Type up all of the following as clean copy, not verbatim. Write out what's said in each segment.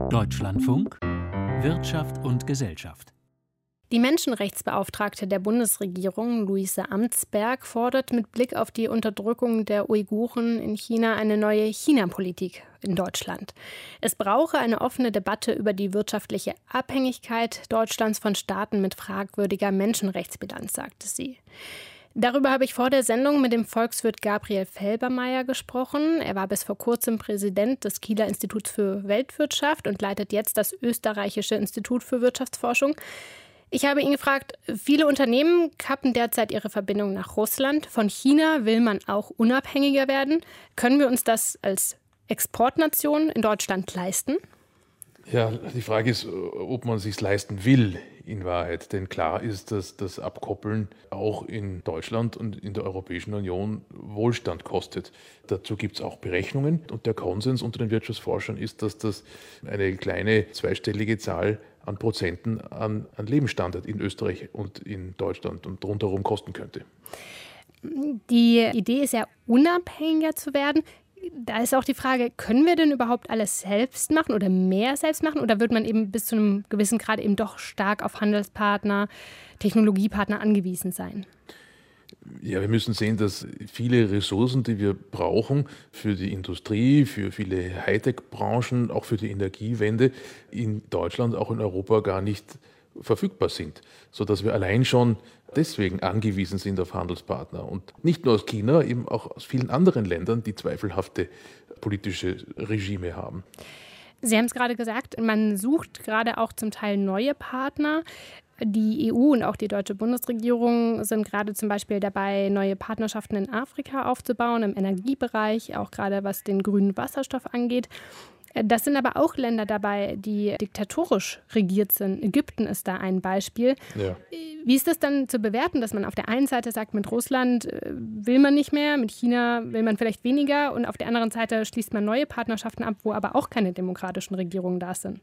Deutschlandfunk Wirtschaft und Gesellschaft. Die Menschenrechtsbeauftragte der Bundesregierung, Luise Amtsberg, fordert mit Blick auf die Unterdrückung der Uiguren in China eine neue China-Politik in Deutschland. Es brauche eine offene Debatte über die wirtschaftliche Abhängigkeit Deutschlands von Staaten mit fragwürdiger Menschenrechtsbilanz, sagte sie. Darüber habe ich vor der Sendung mit dem Volkswirt Gabriel Felbermayr gesprochen. Er war bis vor kurzem Präsident des Kieler Instituts für Weltwirtschaft und leitet jetzt das österreichische Institut für Wirtschaftsforschung. Ich habe ihn gefragt, viele Unternehmen kappen derzeit ihre Verbindung nach Russland. Von China will man auch unabhängiger werden. Können wir uns das als Exportnation in Deutschland leisten? Ja, die Frage ist, ob man es sich leisten will in Wahrheit. Denn klar ist, dass das Abkoppeln auch in Deutschland und in der Europäischen Union Wohlstand kostet. Dazu gibt es auch Berechnungen. Und der Konsens unter den Wirtschaftsforschern ist, dass das eine kleine zweistellige Zahl an Prozenten an Lebensstandard in Österreich und in Deutschland und rundherum kosten könnte. Die Idee ist ja, unabhängiger zu werden. Da ist auch die Frage, können wir denn überhaupt alles selbst machen oder mehr selbst machen? Oder wird man eben bis zu einem gewissen Grad eben doch stark auf Handelspartner, Technologiepartner angewiesen sein? Ja, wir müssen sehen, dass viele Ressourcen, die wir brauchen für die Industrie, für viele Hightech-Branchen, auch für die Energiewende in Deutschland, auch in Europa gar nicht verfügbar sind, sodass wir allein schon deswegen angewiesen sind auf Handelspartner. Und nicht nur aus China, eben auch aus vielen anderen Ländern, die zweifelhafte politische Regime haben. Sie haben es gerade gesagt, man sucht gerade auch zum Teil neue Partner. Die EU und auch die deutsche Bundesregierung sind gerade zum Beispiel dabei, neue Partnerschaften in Afrika aufzubauen, im Energiebereich, auch gerade was den grünen Wasserstoff angeht. Das sind aber auch Länder dabei, die diktatorisch regiert sind. Ägypten ist da ein Beispiel. Ja. Wie ist das dann zu bewerten, dass man auf der einen Seite sagt, mit Russland will man nicht mehr, mit China will man vielleicht weniger und auf der anderen Seite schließt man neue Partnerschaften ab, wo aber auch keine demokratischen Regierungen da sind?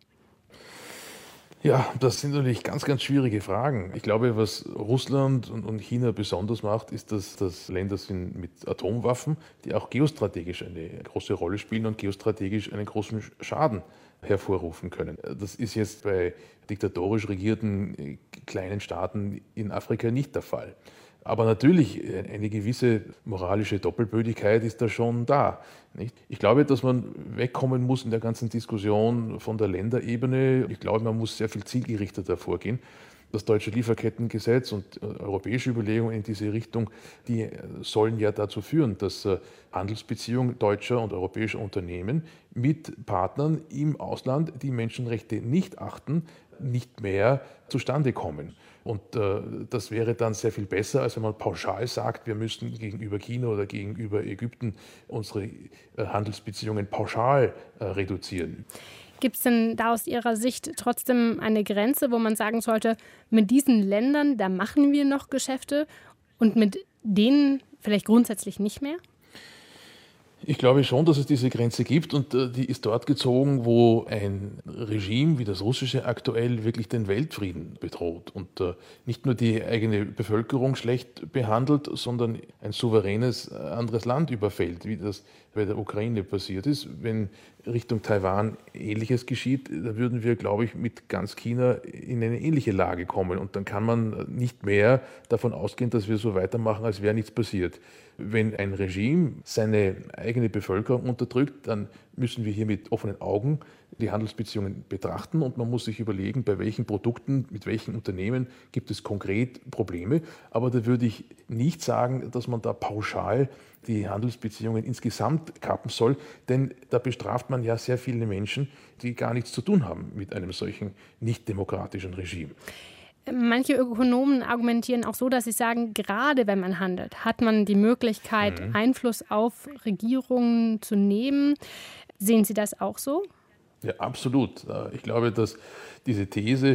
Ja, das sind natürlich ganz, ganz schwierige Fragen. Ich glaube, was Russland und China besonders macht, ist, dass das Länder sind mit Atomwaffen, die auch geostrategisch eine große Rolle spielen und geostrategisch einen großen Schaden hervorrufen können. Das ist jetzt bei diktatorisch regierten kleinen Staaten in Afrika nicht der Fall. Aber natürlich, eine gewisse moralische Doppelbödigkeit ist da schon da. Nicht? Ich glaube, dass man wegkommen muss in der ganzen Diskussion von der Länderebene. Ich glaube, man muss sehr viel zielgerichteter vorgehen. Das deutsche Lieferkettengesetz und europäische Überlegungen in diese Richtung, die sollen ja dazu führen, dass Handelsbeziehungen deutscher und europäischer Unternehmen mit Partnern im Ausland, die Menschenrechte nicht achten, nicht mehr zustande kommen. Und das wäre dann sehr viel besser, als wenn man pauschal sagt, wir müssen gegenüber China oder gegenüber Ägypten unsere Handelsbeziehungen pauschal reduzieren. Gibt es denn da aus Ihrer Sicht trotzdem eine Grenze, wo man sagen sollte, mit diesen Ländern, da machen wir noch Geschäfte und mit denen vielleicht grundsätzlich nicht mehr? Ich glaube schon, dass es diese Grenze gibt und die ist dort gezogen, wo ein Regime wie das russische aktuell wirklich den Weltfrieden bedroht und nicht nur die eigene Bevölkerung schlecht behandelt, sondern ein souveränes anderes Land überfällt, wie das bei der Ukraine passiert ist. Wenn Richtung Taiwan Ähnliches geschieht, da würden wir, glaube ich, mit ganz China in eine ähnliche Lage kommen. Und dann kann man nicht mehr davon ausgehen, dass wir so weitermachen, als wäre nichts passiert. Wenn ein Regime seine eigene Bevölkerung unterdrückt, dann müssen wir hier mit offenen Augen die Handelsbeziehungen betrachten und man muss sich überlegen, bei welchen Produkten, mit welchen Unternehmen gibt es konkret Probleme. Aber da würde ich nicht sagen, dass man da pauschal die Handelsbeziehungen insgesamt kappen soll, denn da bestraft man ja sehr viele Menschen, die gar nichts zu tun haben mit einem solchen nicht demokratischen Regime. Manche Ökonomen argumentieren auch so, dass sie sagen, gerade wenn man handelt, hat man die Möglichkeit, Einfluss auf Regierungen zu nehmen. Sehen Sie das auch so? Ja, absolut. Ich glaube, dass diese These,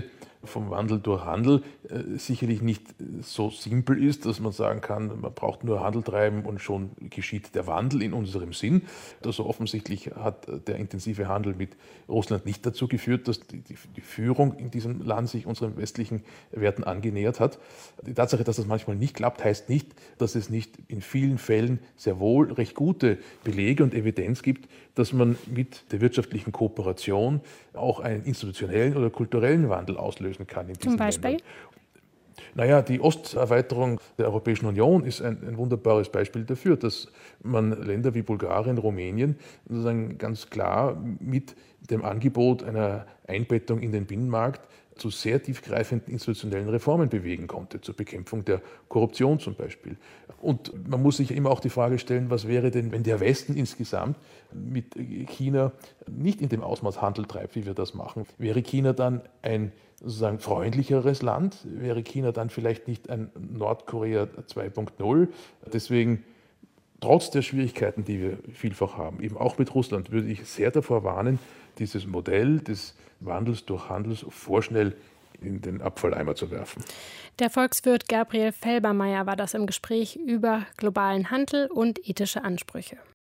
vom Wandel durch Handel sicherlich nicht so simpel ist, dass man sagen kann, man braucht nur Handel treiben und schon geschieht der Wandel in unserem Sinn. Also offensichtlich hat der intensive Handel mit Russland nicht dazu geführt, dass die Führung in diesem Land sich unseren westlichen Werten angenähert hat. Die Tatsache, dass das manchmal nicht klappt, heißt nicht, dass es nicht in vielen Fällen sehr wohl recht gute Belege und Evidenz gibt, dass man mit der wirtschaftlichen Kooperation auch einen institutionellen oder kulturellen Wandel auslösen kann in diesen Zum Beispiel? Ländern. Naja, die Osterweiterung der Europäischen Union ist ein wunderbares Beispiel dafür, dass man Länder wie Bulgarien, Rumänien sozusagen ganz klar mit dem Angebot einer Einbettung in den Binnenmarkt zu sehr tiefgreifenden institutionellen Reformen bewegen konnte, zur Bekämpfung der Korruption zum Beispiel. Und man muss sich immer auch die Frage stellen, was wäre denn, wenn der Westen insgesamt mit China nicht in dem Ausmaß Handel treibt, wie wir das machen? Wäre China dann ein sozusagen freundlicheres Land? Wäre China dann vielleicht nicht ein Nordkorea 2.0? Deswegen, trotz der Schwierigkeiten, die wir vielfach haben, eben auch mit Russland, würde ich sehr davor warnen, dieses Modell des Wandels durch Handels vorschnell in den Abfalleimer zu werfen. Der Volkswirt Gabriel Felbermayr war das im Gespräch über globalen Handel und ethische Ansprüche.